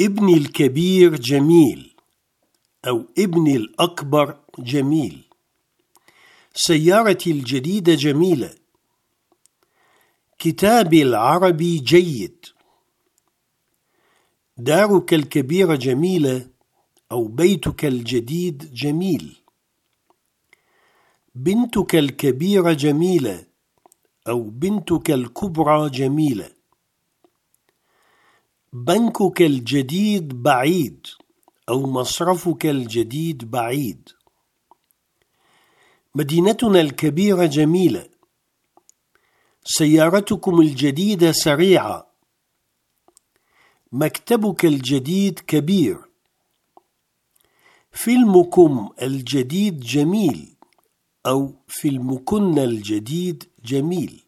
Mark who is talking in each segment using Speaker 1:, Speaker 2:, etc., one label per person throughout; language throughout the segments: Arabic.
Speaker 1: ابني الكبير جميل، أو ابني الأكبر جميل. سيارتي الجديدة جميلة. كتابي العربي جيد. دارك الكبيرة جميلة، أو بيتك الجديد جميل. بنتك الكبيرة جميلة، أو بنتك الكبرى جميلة. بنكك الجديد بعيد، أو مصرفك الجديد بعيد. مدينتنا الكبيرة جميلة. سيارتكم الجديدة سريعة. مكتبك الجديد كبير. فيلمكم الجديد جميل، أو فيلمكن الجديد جميل.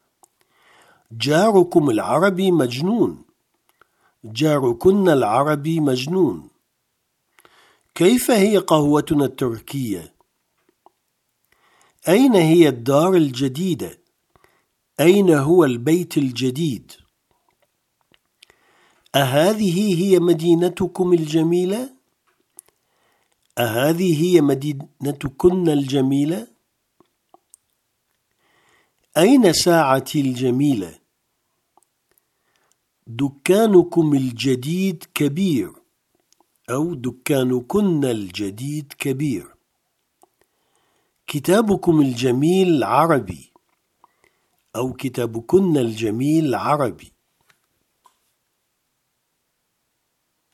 Speaker 1: جاركم العربي مجنون. جاركن العربي مجنون. كيف هي قهوتنا التركية؟ أين هي الدار الجديدة؟ أين هو البيت الجديد؟ أهذه هي مدينتكم الجميلة؟ أهذه هي مدينتكن الجميلة؟ أين ساعتي الجميلة؟ دكانكم الجديد كبير، أو دكانكن الجديد كبير. كتابكم الجميل عربي، أو كتابكن الجميل عربي.